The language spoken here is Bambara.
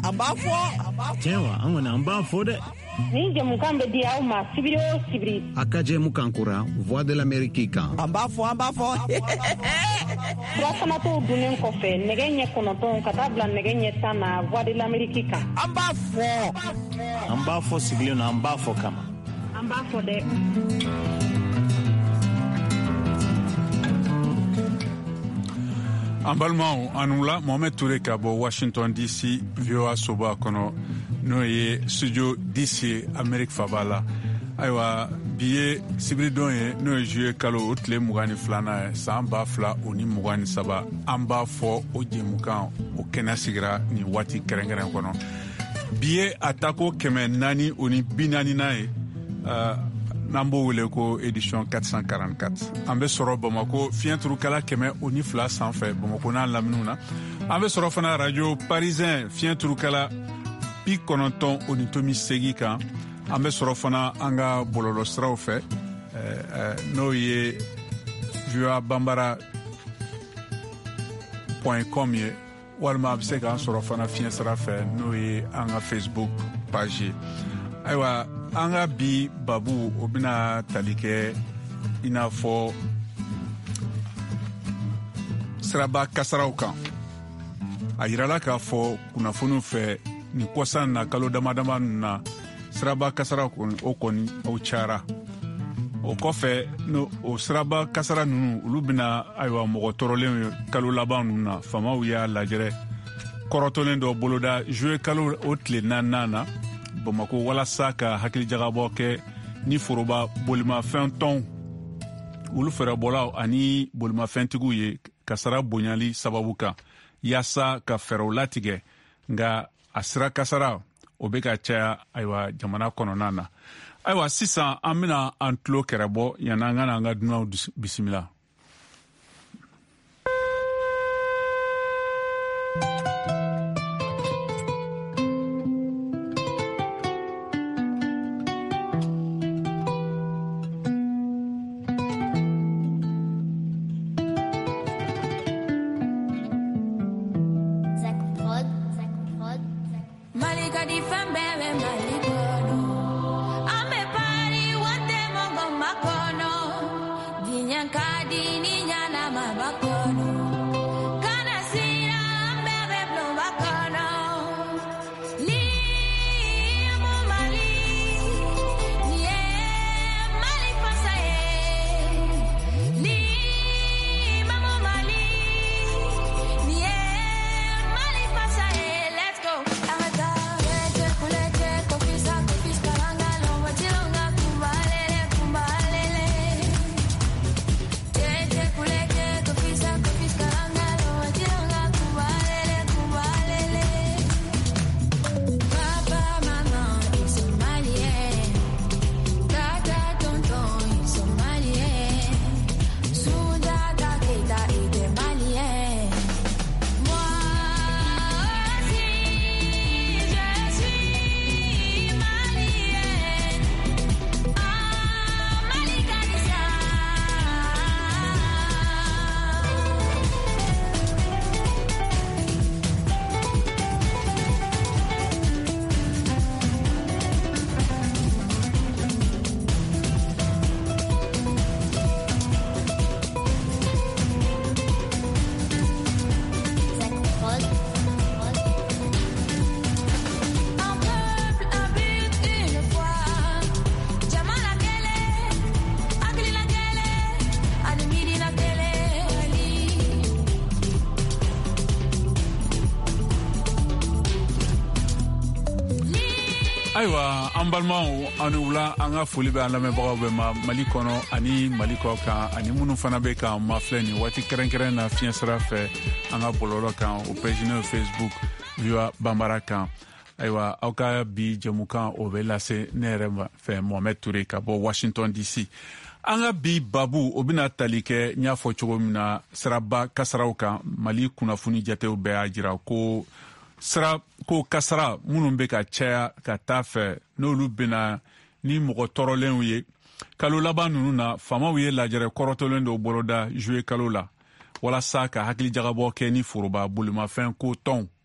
ambafo. Tewa, angona ambafo de. Ni jamukan be dia o ma sibiri o sibiri. Akaje mukankura, Voix de l'Amérique kan. Ambafo. Furafana to dunen kɔfɛ nɛgɛ ɲɛ 9 ka taa bila nɛgɛ ɲɛ 10 na Voix de l'Amérique kan. Ambafo sigilen na ambafo kama. Ambafo de. An balimaw anula Mohamed Touré ka bɔ Washington DC VOA soba kɔnɔ n'o ye studio DC Amérique faba la. Ayiwa bi ye sibiridon ye n'o ye juillet kalo o tile 22 ye san 2023 an b'a fɔ o jɛmukan o kɛnɛ sigira ni waati kɛrɛnkɛrɛn kɔnɔ. Bi ye a tako 440 o ni 40 ye n'an b'o wele ko édition 444 an bɛ sɔrɔ Bamako fiɲɛturukala 102 sanfɛ Bamako n'a laminiw na. An bɛ sɔrɔ fana radio parisien fiɲɛturukala 98.8 kan. An bɛ sɔrɔ fana an ka bɔlɔlɔ siraw fɛ n'o ye voabambara.com ye walima a bɛ se k'an sɔrɔ fana fiɲɛ sira fɛ n'o ye an ka Facebook page ye. Ayiwa an ka bi babu o bɛna tali kɛ i n'a fɔ siraba kasaraw kan. A yirala k'a fɔ kunnafoniw fɛ nin kɔsan na kalo damadama ninnu na siraba kasara o kɔni o cayara. O kɔfɛ o siraba kasara ninnu olu bɛna ayiwa mɔgɔ tɔɔrɔlen kalo laban ninnu na famaw y'a lajɛrɛ kɔrɔtɔlen dɔ boloda juillet kalo o tile 4 na Bamako walasa ka hakilijagabɔ kɛ ni foroba bolimafɛn tɔnw olu fɛrɛbɔlaw ani bolimafɛntigiw ye kasara bonyali sababu kan yaasa ka fɛɛrɛw latigɛ nka a sira kasara o bɛ ka caya ayiwa jamana kɔnɔna na. Ayiwa sisan an bɛna an tulo kɛrɛbɔ yan'an ka n'an ka dunanw bisimila. Ayiwa an balimaw ani wula an ka foli bɛ an lamɛnbagaw bɛɛ ma Mali kɔnɔ ani Mali kɔ kan ani minnu fana bɛ k'an mafilɛ nin waati kɛrɛnkɛrɛn na fiɲɛ sira fɛ an ka bɔlɔlɔ kan o page n'o Facebook VOA Bambara kan. Ayiwa aw ka bi jɛmukan o bɛ lase ne yɛrɛ fɛ Mohamed Touré ka bɔ Washington DC. An ka bi babu o bɛna tali kɛ n y'a fɔ cogo min na siraba kasaraw kan. Mali kunnafoni jatew bɛɛ y'a jira ko ko kasara minnu bɛ ka caya ka taa fɛ n'olu bɛna ni mɔgɔ tɔɔrɔlenw ye kalo laban ninnu na famaw ye lajɛrɛ kɔrɔtɔlen dɔw boloda juillet kalo la walasa ka hakilijagabɔ kɛ ni foroba bolimafɛn ko tɔnw